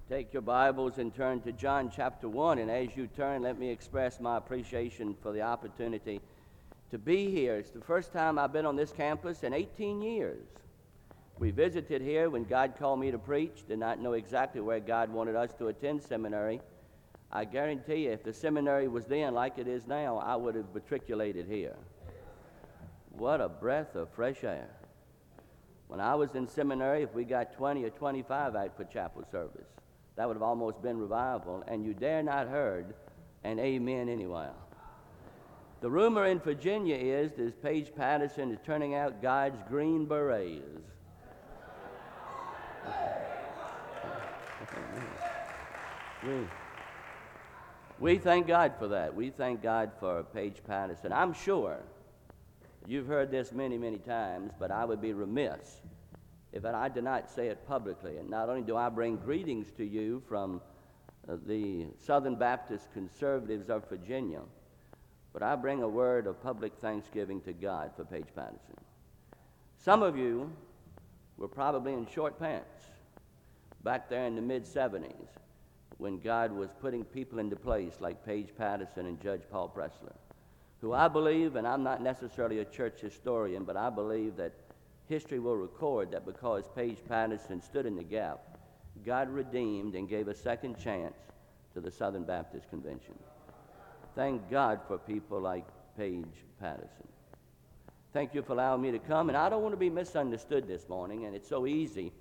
Take your Bibles and turn to John chapter 1. And as you turn, let me express my appreciation for the opportunity to be here. It's the first time I've been on this campus in 18 years. We visited here when God called me to preach. Did not know exactly where God wanted us to attend seminary. I guarantee you, if the seminary was then like it is now, I would have matriculated here. What a breath of fresh air. When I was in seminary, if we got 20 or 25 out for chapel service, that would have almost been revival, and you dare not heard an amen anywhere. The rumor in Virginia is that Paige Patterson is turning out God's green berets. We thank God for that. We thank God for Paige Patterson. I'm sure you've heard this many, many times, but I would be remiss if I did not say it publicly. And not only do I bring greetings to you from the Southern Baptist Conservatives of Virginia, but I bring a word of public thanksgiving to God for Paige Patterson. Some of you were probably in short pants back there in the mid-'70s when God was putting people into place like Paige Patterson and Judge Paul Pressler, who I believe, and I'm not necessarily a church historian, but I believe that history will record that because Paige Patterson stood in the gap, God redeemed and gave a second chance to the Southern Baptist Convention. Thank God for people like Paige Patterson. Thank you for allowing me to come, and I don't want to be misunderstood this morning, and it's so easy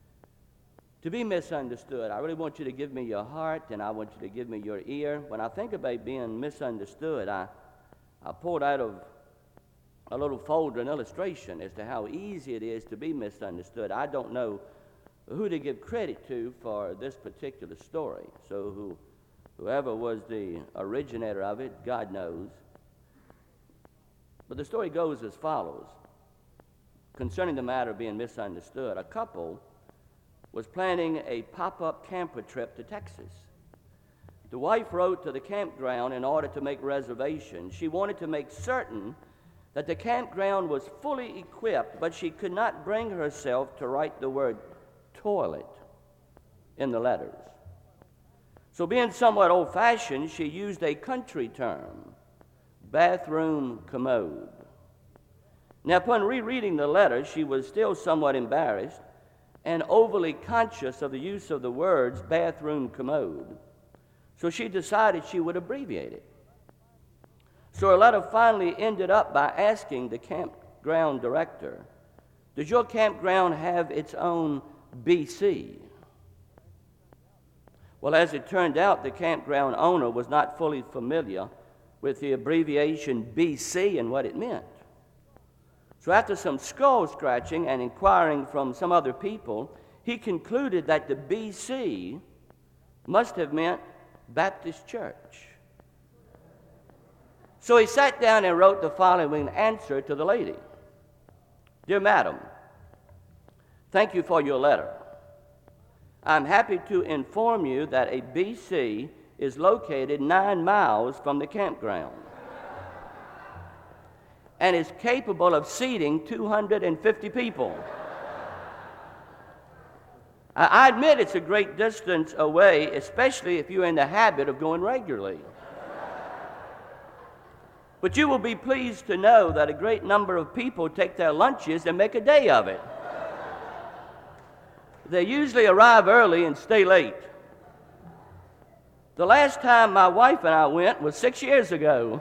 to be misunderstood. I really want you to give me your heart, and I want you to give me your ear. When I think about being misunderstood, I pulled out of a little folder, an illustration as to how easy it is to be misunderstood. I don't know who to give credit to for this particular story. So whoever was the originator of it, God knows. But the story goes as follows. Concerning the matter of being misunderstood, a couple was planning a pop-up camper trip to Texas. The wife wrote to the campground in order to make reservations. She wanted to make certain that the campground was fully equipped, but she could not bring herself to write the word toilet in the letters. So being somewhat old-fashioned, she used a country term, bathroom commode. Now, upon rereading the letter, she was still somewhat embarrassed and overly conscious of the use of the words bathroom commode. So she decided she would abbreviate it. So her letter finally ended up by asking the campground director, does your campground have its own BC? Well, as it turned out, the campground owner was not fully familiar with the abbreviation BC and what it meant. So after some skull scratching and inquiring from some other people, he concluded that the BC must have meant Baptist Church. So he sat down and wrote the following answer to the lady. Dear Madam, thank you for your letter. I'm happy to inform you that a BC is located 9 miles from the campground and is capable of seating 250 people. I admit it's a great distance away, especially if you're in the habit of going regularly. But you will be pleased to know that a great number of people take their lunches and make a day of it. They usually arrive early and stay late. The last time my wife and I went was 6 years ago.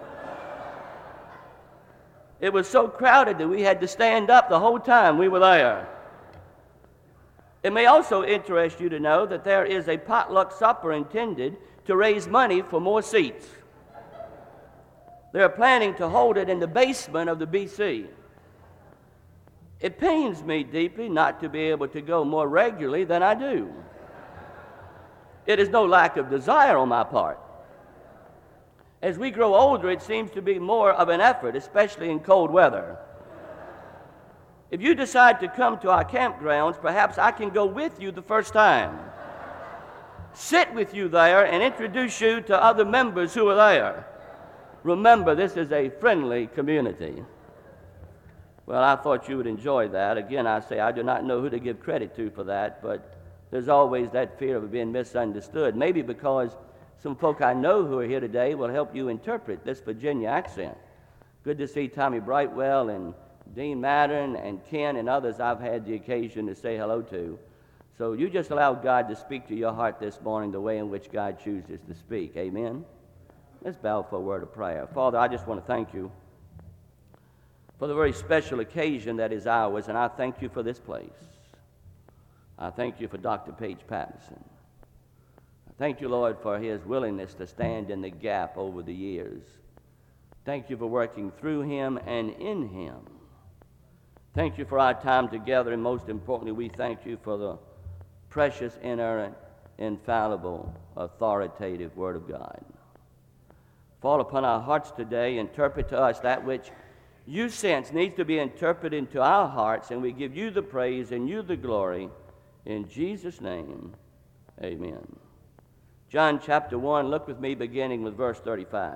It was so crowded that we had to stand up the whole time we were there. It may also interest you to know that there is a potluck supper intended to raise money for more seats. They're planning to hold it in the basement of the BC. It pains me deeply not to be able to go more regularly than I do. It is no lack of desire on my part. As we grow older, it seems to be more of an effort, especially in cold weather. If you decide to come to our campgrounds, perhaps I can go with you the first time, sit with you there, and introduce you to other members who are there. Remember, this is a friendly community. Well, I thought you would enjoy that. Again, I say I do not know who to give credit to for that, but there's always that fear of being misunderstood. Maybe because some folk I know who are here today will help you interpret this Virginia accent. Good to see Tommy Brightwell and Dean Mattern and Ken and others I've had the occasion to say hello to. So you just allow God to speak to your heart this morning the way in which God chooses to speak. Amen? Let's bow for a word of prayer. Father, I just want to thank you for the very special occasion that is ours, and I thank you for this place. I thank you for Dr. Paige Patterson. I thank you, Lord, for his willingness to stand in the gap over the years. Thank you for working through him and in him. Thank you for our time together, and most importantly, we thank you for the precious, inerrant, infallible, authoritative Word of God. Fall upon our hearts today, interpret to us that which you sense needs to be interpreted into our hearts, and we give you the praise and you the glory. In Jesus' name, amen. John chapter 1, look with me beginning with verse 35.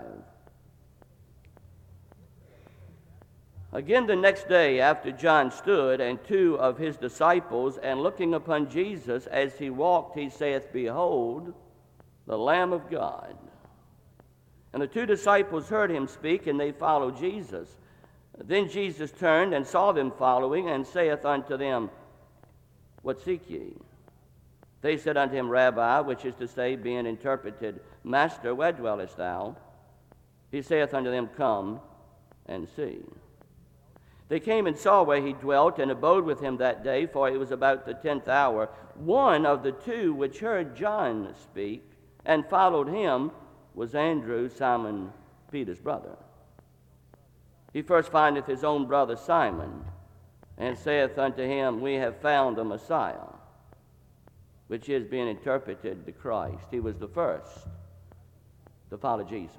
Again the next day after John stood, and two of his disciples, and looking upon Jesus as he walked, he saith, Behold, the Lamb of God. And the two disciples heard him speak, and they followed Jesus. Then Jesus turned and saw them following, and saith unto them, What seek ye? They said unto him, Rabbi, which is to say, being interpreted, Master, where dwellest thou? He saith unto them, Come and see. They came and saw where he dwelt, and abode with him that day, for it was about the 10th hour. One of the two which heard John speak and followed him was Andrew, Simon Peter's brother. He first findeth his own brother Simon, and saith unto him, We have found the Messiah, which is being interpreted the Christ. He was the first to follow Jesus.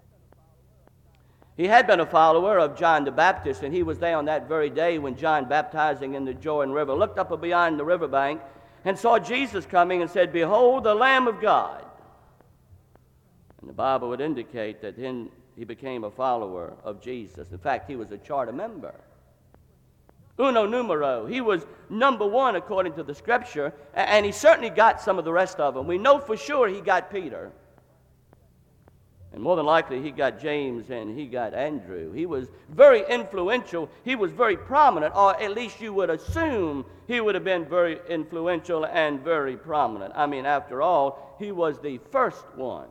He had been a follower of John the Baptist, and he was there on that very day when John, baptizing in the Jordan River, looked up beyond the riverbank and saw Jesus coming and said, Behold, the Lamb of God. And the Bible would indicate that then he became a follower of Jesus. In fact, he was a charter member. Uno numero. He was number one according to the Scripture, and he certainly got some of the rest of them. We know for sure he got Peter. And more than likely, he got James and he got Andrew. He was very influential. He was very prominent, or at least you would assume he would have been very influential and very prominent. I mean, after all, he was the first one.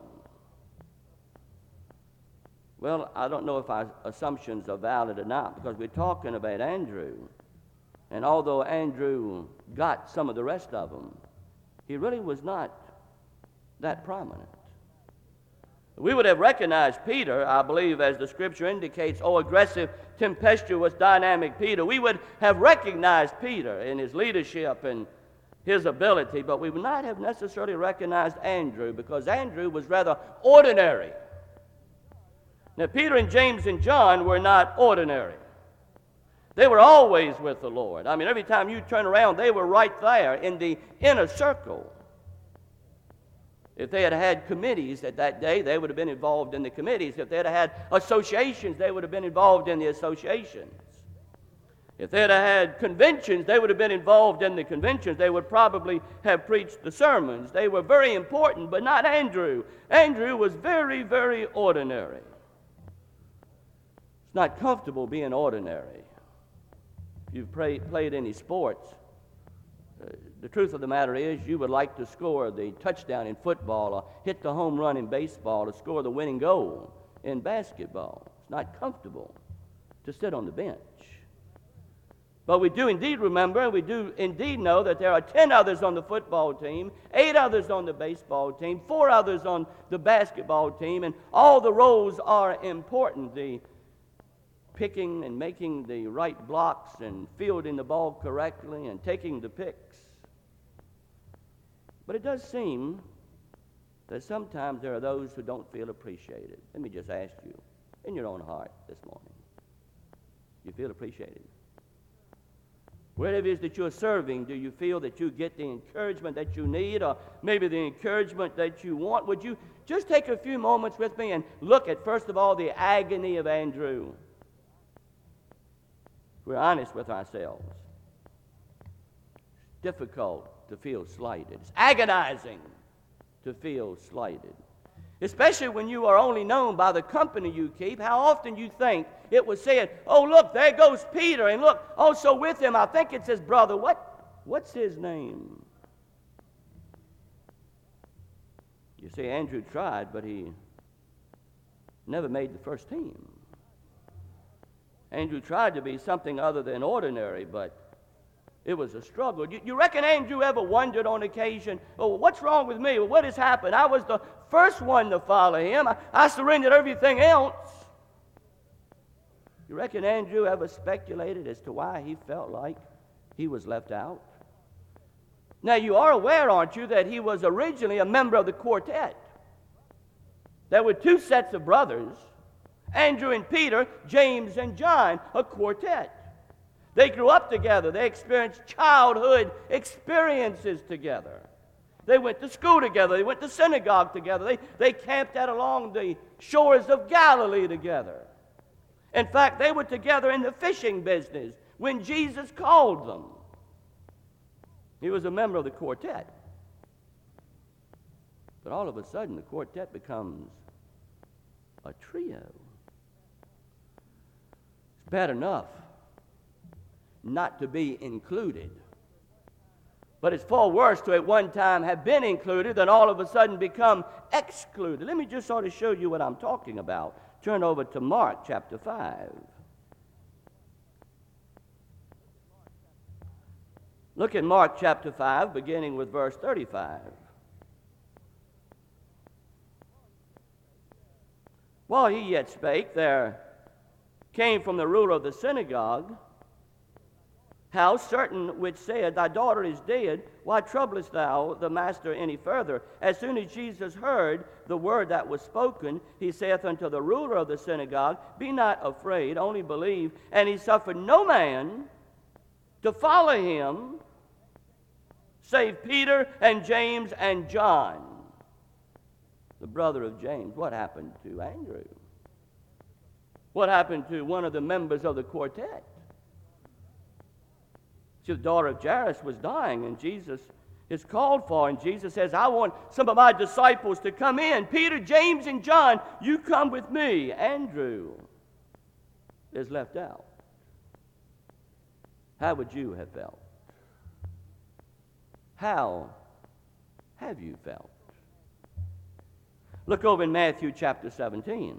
Well, I don't know if our assumptions are valid or not, because we're talking about Andrew. And although Andrew got some of the rest of them, he really was not that prominent. We would have recognized Peter, I believe, as the Scripture indicates, aggressive, tempestuous, dynamic Peter. We would have recognized Peter in his leadership and his ability, but we would not have necessarily recognized Andrew, because Andrew was rather ordinary. Now, Peter and James and John were not ordinary. They were always with the Lord. I mean, every time you turn around, they were right there in the inner circle. If they had had committees at that day, they would have been involved in the committees. If they had had associations, they would have been involved in the associations. If they had had conventions, they would have been involved in the conventions. They would probably have preached the sermons. They were very important, but not Andrew. Andrew was very, very ordinary. It's not comfortable being ordinary. If you've played any sports, the truth of the matter is you would like to score the touchdown in football or hit the home run in baseball or score the winning goal in basketball. It's not comfortable to sit on the bench. But we do indeed remember, and we do indeed know that there are 10 others on the football team, 8 others on the baseball team, 4 others on the basketball team, and all the roles are important. The picking and making the right blocks and fielding the ball correctly and taking the picks. But it does seem that sometimes there are those who don't feel appreciated. Let me just ask you, in your own heart this morning, do you feel appreciated? Wherever it is that you're serving, do you feel that you get the encouragement that you need, or maybe the encouragement that you want? Would you just take a few moments with me and look at, first of all, the agony of Andrew? We're honest with ourselves. It's difficult to feel slighted. It's agonizing to feel slighted. Especially when you are only known by the company you keep. How often you think it was said, oh, look, there goes Peter, and look, also with him, I think it's his brother. What's his name? You see, Andrew tried, but he never made the first team. Andrew tried to be something other than ordinary, but it was a struggle. You reckon Andrew ever wondered on occasion, oh, what's wrong with me? Well, what has happened? I was the first one to follow him. I surrendered everything else. You reckon Andrew ever speculated as to why he felt like he was left out? Now, you are aware, aren't you, that he was originally a member of the quartet. There were two sets of brothers, Andrew and Peter, James and John, a quartet. They grew up together. They experienced childhood experiences together. They went to school together. They went to synagogue together. They camped out along the shores of Galilee together. In fact, they were together in the fishing business when Jesus called them. He was a member of the quartet. But all of a sudden, the quartet becomes a trio. It's bad enough not to be included, but it's far worse to at one time have been included than all of a sudden become excluded. Let me just sort of show you what I'm talking about. Turn over to Mark chapter 5. Look at Mark chapter 5, beginning with verse 35. While he yet spake, there came from the ruler of the synagogue house certain which said, Thy daughter is dead, why troublest thou the master any further? As soon as Jesus heard the word that was spoken, he saith unto the ruler of the synagogue, Be not afraid, only believe. And he suffered no man to follow him, save Peter and James and John, the brother of James. What happened to Andrew? What happened to one of the members of the quartet? See, the daughter of Jairus was dying, and Jesus is called for, and Jesus says, I want some of my disciples to come in. Peter, James, and John, you come with me. Andrew is left out. How would you have felt? How have you felt? Look over in Matthew chapter 17.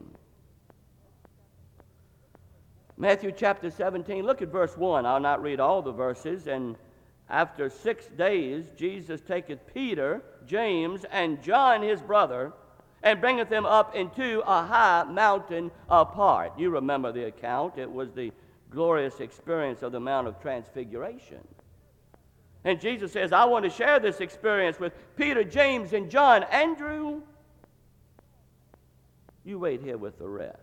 Matthew chapter 17, look at verse 1. I'll not read all the verses. And after 6 days, Jesus taketh Peter, James, and John his brother, and bringeth them up into a high mountain apart. You remember the account. It was the glorious experience of the Mount of Transfiguration. And Jesus says, I want to share this experience with Peter, James, and John. Andrew, you wait here with the rest.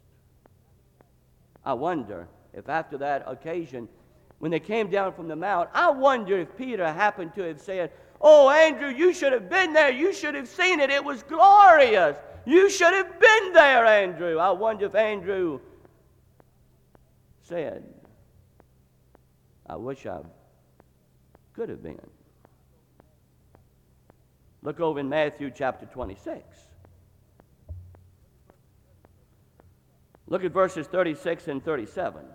I wonder if after that occasion, when they came down from the mount, I wonder if Peter happened to have said, Oh, Andrew, you should have been there. You should have seen it. It was glorious. You should have been there, Andrew. I wonder if Andrew said, I wish I could have been. Look over in Matthew chapter 26. Look at verses 36 and 37.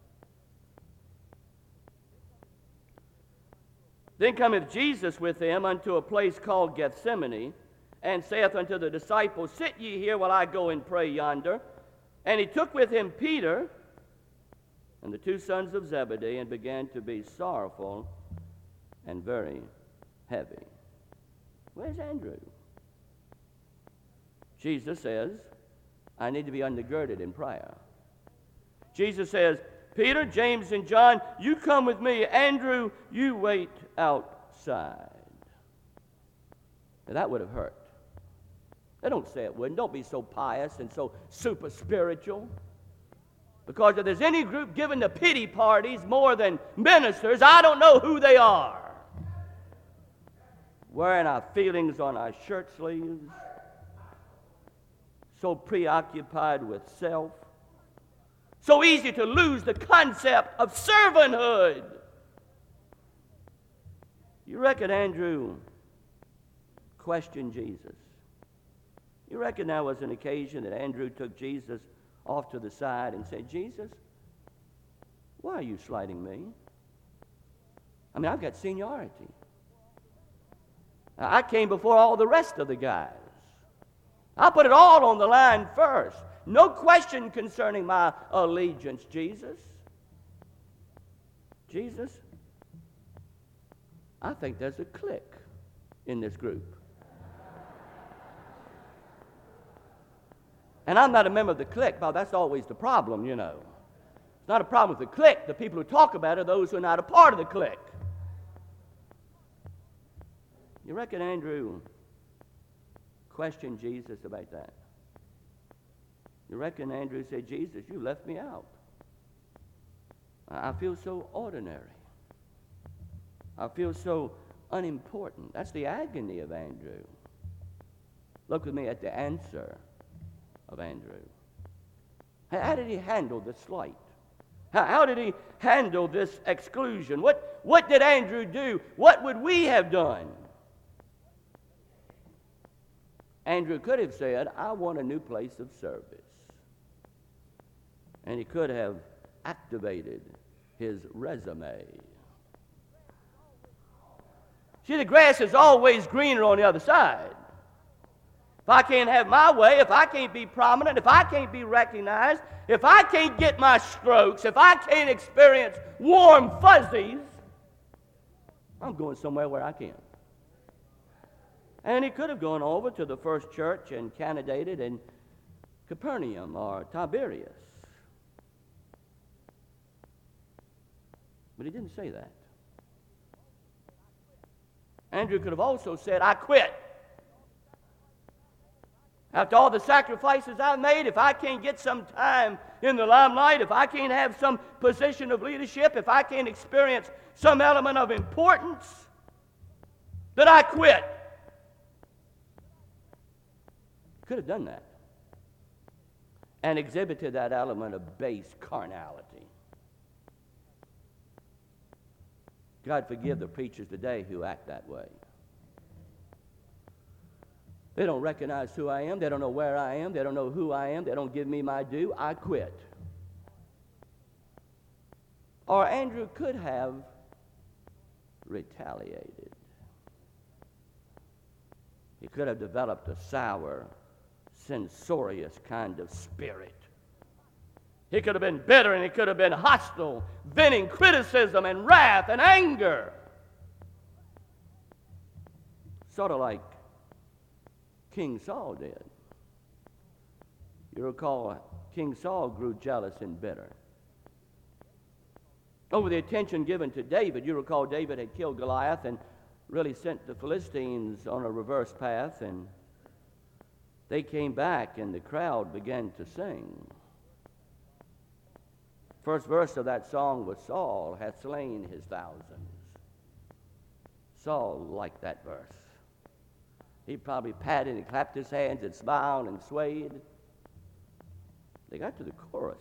Then cometh Jesus with them unto a place called Gethsemane, and saith unto the disciples, Sit ye here while I go and pray yonder. And he took with him Peter and the two sons of Zebedee, and began to be sorrowful and very heavy. Where's Andrew? Jesus says, I need to be undergirded in prayer. Jesus says, Peter, James, and John, you come with me. Andrew, you wait outside. Now, that would have hurt. Now, don't say it wouldn't. Don't be so pious and so super spiritual. Because if there's any group given to pity parties more than ministers, I don't know who they are. Wearing our feelings on our shirt sleeves. So preoccupied with self. So easy to lose the concept of servanthood. You reckon Andrew questioned Jesus? You reckon there was an occasion that Andrew took Jesus off to the side and said, Jesus, why are you slighting me? I mean, I've got seniority. I came before all the rest of the guys. I put it all on the line first. No question concerning my allegiance, Jesus. Jesus, I think there's a clique in this group. And I'm not a member of the clique. Well, that's always the problem, you know. It's not a problem with the clique. The people who talk about it are those who are not a part of the clique. You reckon Andrew questioned Jesus about that? You reckon Andrew said, Jesus, you left me out. I feel so ordinary. I feel so unimportant. That's the agony of Andrew. Look with me at the answer of Andrew. How did he handle the slight? How did he handle this exclusion? What did Andrew do? What would we have done? Andrew could have said, I want a new place of service. And he could have activated his resume. See, the grass is always greener on the other side. If I can't have my way, if I can't be prominent, if I can't be recognized, if I can't get my strokes, if I can't experience warm fuzzies, I'm going somewhere where I can. And he could have gone over to the first church and candidated in Capernaum or Tiberias. But he didn't say that. Andrew could have also said, I quit. After all the sacrifices I've made, if I can't get some time in the limelight, if I can't have some position of leadership, if I can't experience some element of importance, then I quit. Could have done that and exhibited that element of base carnality. God forgive the preachers today who act that way. They don't recognize who I am. They don't know where I am. They don't know who I am. They don't give me my due. I quit. Or Andrew could have retaliated. He could have developed a sour, censorious kind of spirit. He could have been bitter and he could have been hostile, venting criticism and wrath and anger. Sort of like King Saul did. You recall King Saul grew jealous and bitter over the attention given to David. You recall David had killed Goliath and really sent the Philistines on a reverse path, and they came back and the crowd began to sing. First verse of that song was, Saul hath slain his thousands. Saul liked that verse. He probably patted and clapped his hands and smiled and swayed. They got to the chorus.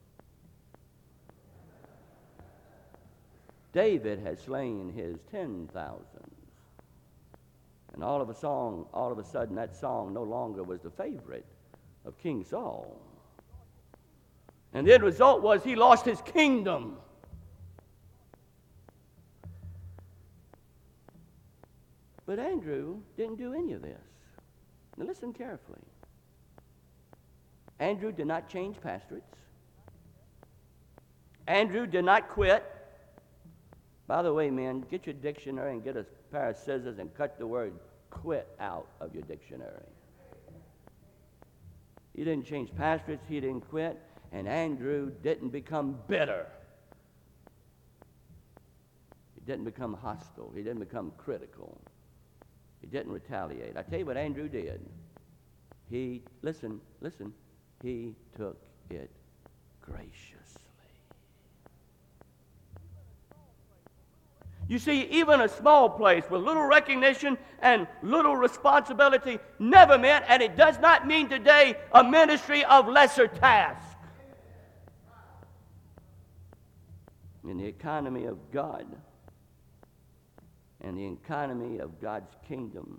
David has slain his 10,000. And all of a sudden, that song no longer was the favorite of King Saul. And the end result was he lost his kingdom. But Andrew didn't do any of this. Now listen carefully. Andrew did not change pastorates. Andrew did not quit. By the way, men, get your dictionary and get a pair of scissors and cut the word quit out of your dictionary. He didn't change pastorates. He didn't quit. And Andrew didn't become bitter. He didn't become hostile. He didn't become critical. He didn't retaliate. I tell you what Andrew did. He took it graciously. You see, even a small place with little recognition and little responsibility never meant, and it does not mean today, a ministry of lesser task. In the economy of God in the economy of God's kingdom,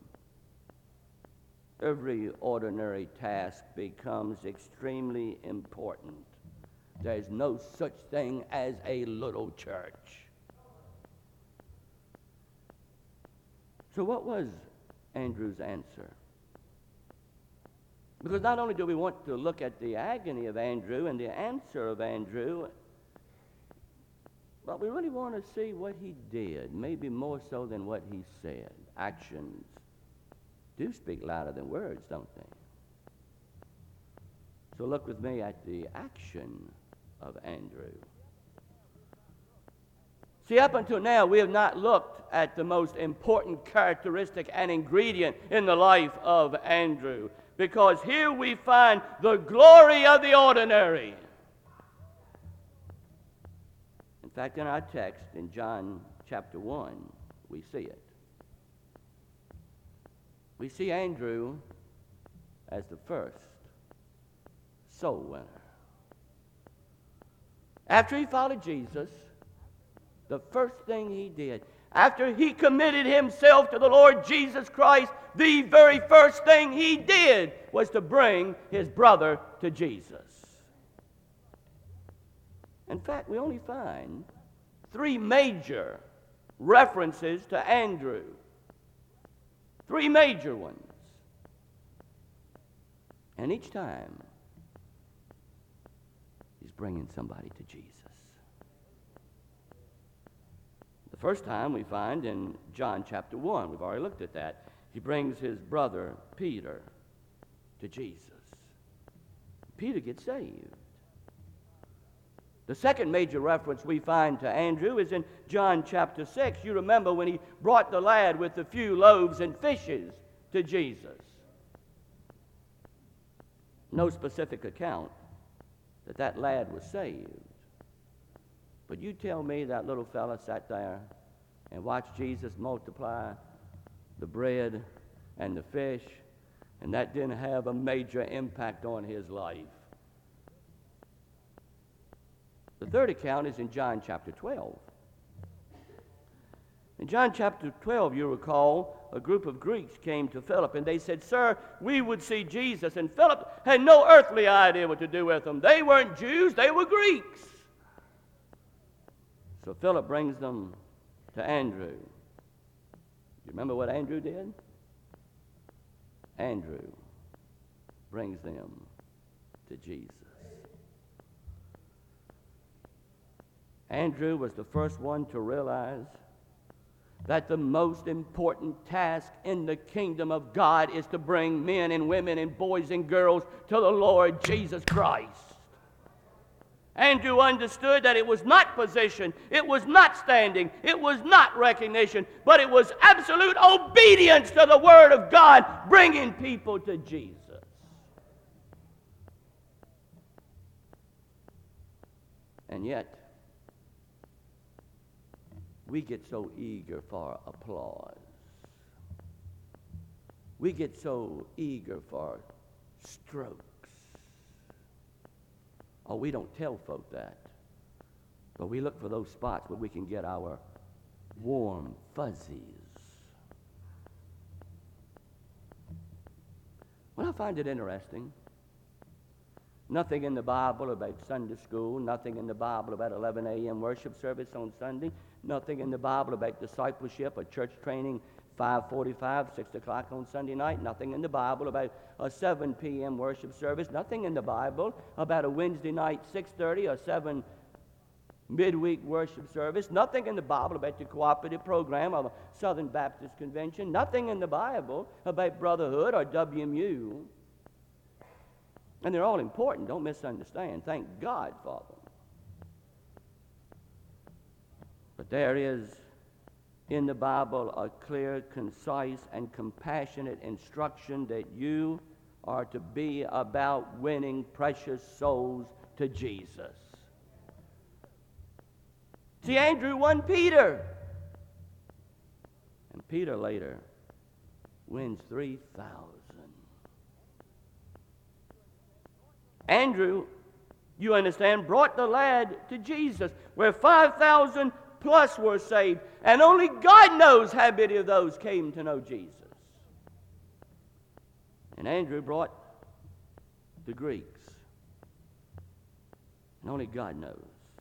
every ordinary task becomes extremely important. There's no such thing as a little church. So what was Andrew's answer? Because not only do we want to look at the agony of Andrew and the answer of Andrew, but we really want to see what he did, maybe more so than what he said. Actions do speak louder than words, don't they? So look with me at the action of Andrew. See, up until now, we have not looked at the most important characteristic and ingredient in the life of Andrew, because here we find the glory of the ordinary. In fact, in our text in John chapter 1, we see it. We see Andrew as the first soul winner. After he followed Jesus, the first thing he did, after he committed himself to the Lord Jesus Christ, the very first thing he did was to bring his brother to Jesus. In fact, we only find 3 major references to Andrew. 3 major ones. And each time, he's bringing somebody to Jesus. The first time we find in John chapter 1. We've already looked at that. He brings his brother Peter to Jesus. Peter gets saved. The second major reference we find to Andrew is in John chapter 6. You remember when he brought the lad with the few loaves and fishes to Jesus. No specific account that lad was saved. But you tell me that little fella sat there and watched Jesus multiply the bread and the fish, and that didn't have a major impact on his life. The third account is in John chapter 12. In John chapter 12, you recall, a group of Greeks came to Philip, and they said, "Sir, we would see Jesus." And Philip had no earthly idea what to do with them. They weren't Jews, they were Greeks. So Philip brings them to Andrew. You remember what Andrew did? Andrew brings them to Jesus. Andrew was the first one to realize that the most important task in the kingdom of God is to bring men and women and boys and girls to the Lord Jesus Christ. Andrew understood that it was not position, it was not standing, it was not recognition, but it was absolute obedience to the Word of God, bringing people to Jesus. And yet, we get so eager for applause. We get so eager for strokes. Oh, we don't tell folk that. But we look for those spots where we can get our warm fuzzies. Well, I find it interesting. Nothing in the Bible about Sunday school, nothing in the Bible about 11 a.m. worship service on Sunday, nothing in the Bible about discipleship or church training 5:45, 6 o'clock on Sunday night, nothing in the Bible about a 7 p.m. worship service, nothing in the Bible about a Wednesday night 6:30 or 7 midweek worship service, nothing in the Bible about the cooperative program of a Southern Baptist Convention, nothing in the Bible about brotherhood or WMU. And they're all important, don't misunderstand. Thank God for them. But there is in the Bible a clear, concise, and compassionate instruction that you are to be about winning precious souls to Jesus. See, Andrew won Peter. And Peter later wins 3,000. Andrew, you understand, brought the lad to Jesus, where 5,000 plus were saved, and only God knows how many of those came to know Jesus. And Andrew brought the Greeks, and only God knows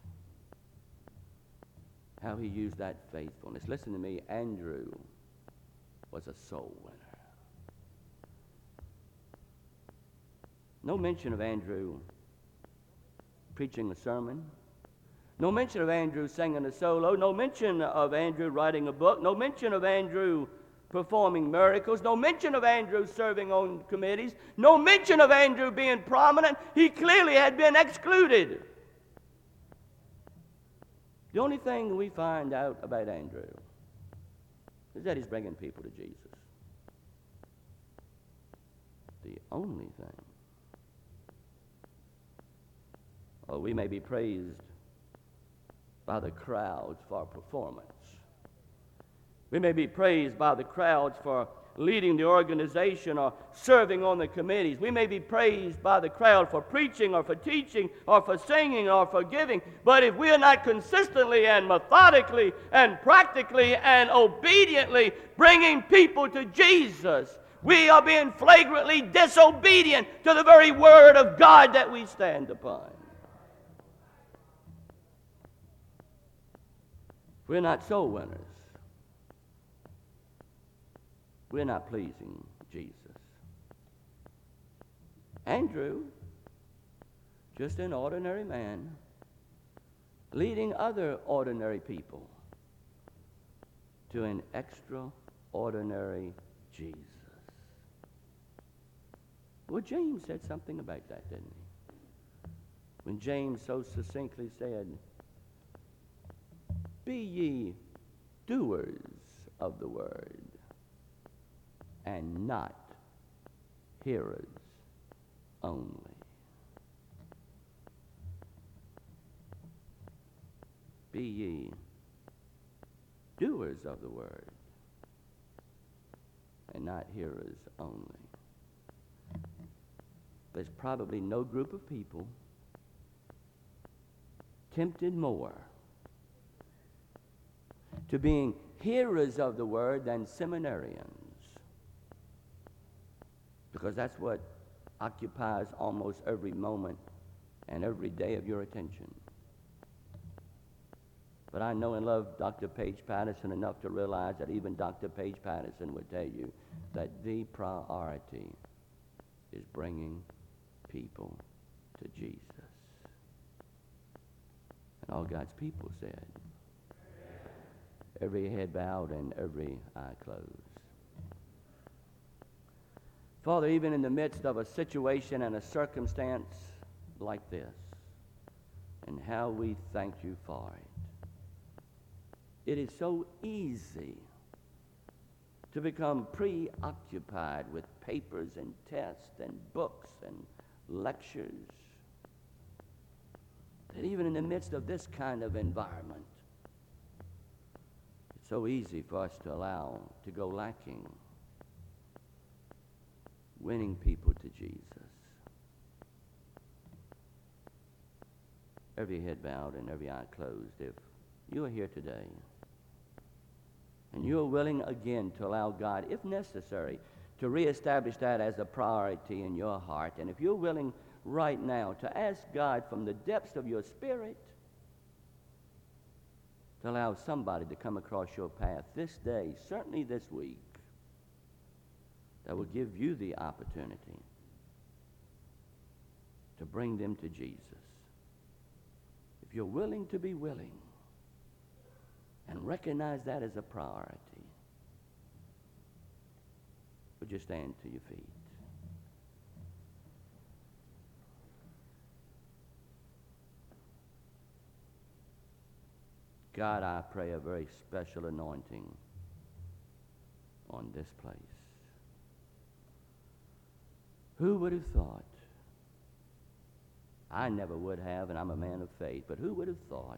how he used that faithfulness. Listen to me, Andrew was a soul winner. No mention of Andrew preaching a sermon. No mention of Andrew singing a solo. No mention of Andrew writing a book. No mention of Andrew performing miracles. No mention of Andrew serving on committees. No mention of Andrew being prominent. He clearly had been excluded. The only thing we find out about Andrew is that he's bringing people to Jesus. The only thing. Oh, we may be praised by the crowds for performance. We may be praised by the crowds for leading the organization or serving on the committees. We may be praised by the crowd for preaching or for teaching or for singing or for giving. But if we are not consistently and methodically and practically and obediently bringing people to Jesus, we are being flagrantly disobedient to the very word of God that we stand upon. We're not soul winners. We're not pleasing Jesus. Andrew, just an ordinary man, leading other ordinary people to an extraordinary Jesus. Well, James said something about that, didn't he? When James so succinctly said, "Be ye doers of the word, and not hearers only." Be ye doers of the word, and not hearers only. There's probably no group of people tempted more to being hearers of the word than seminarians, because that's what occupies almost every moment and every day of your attention. But I know and love Dr. Paige Patterson enough to realize that even Dr. Paige Patterson would tell you that the priority is bringing people to Jesus. And all God's people said, every head bowed and every eye closed. Father, even in the midst of a situation and a circumstance like this, and how we thank you for it. It is so easy to become preoccupied with papers and tests and books and lectures, that even in the midst of this kind of environment, it's so easy for us to allow to go lacking winning people to Jesus. Every head bowed and every eye closed. If you are here today and you are willing again to allow God, if necessary, to reestablish that as a priority in your heart, and if you're willing right now to ask God from the depths of your spirit to allow somebody to come across your path this day, certainly this week, that will give you the opportunity to bring them to Jesus. If you're willing to be willing and recognize that as a priority, would you stand to your feet? God, I pray a very special anointing on this place. Who would have thought? I never would have, and I'm a man of faith, but who would have thought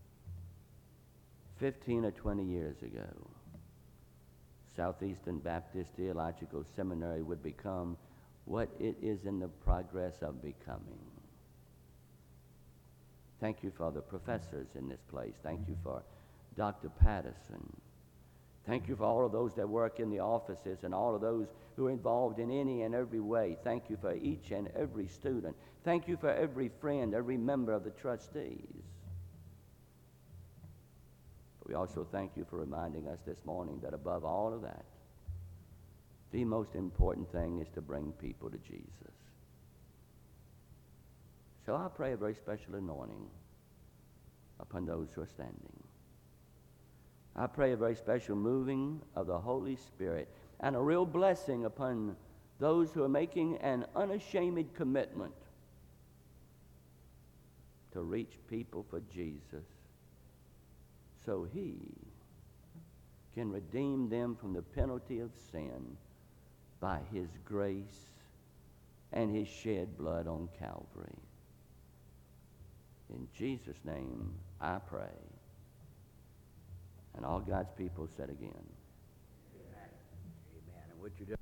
15 or 20 years ago Southeastern Baptist Theological Seminary would become what it is in the progress of becoming? Thank you for the professors in this place. Thank you for Dr. Patterson. Thank you for all of those that work in the offices and all of those who are involved in any and every way. Thank you for each and every student. Thank you for every friend, every member of the trustees. But we also thank you for reminding us this morning that above all of that, the most important thing is to bring people to Jesus. So I pray a very special anointing upon those who are standing. I pray a very special moving of the Holy Spirit and a real blessing upon those who are making an unashamed commitment to reach people for Jesus so He can redeem them from the penalty of sin by His grace and His shed blood on Calvary. In Jesus' name I pray. And all God's people said again. Amen. Amen. And would you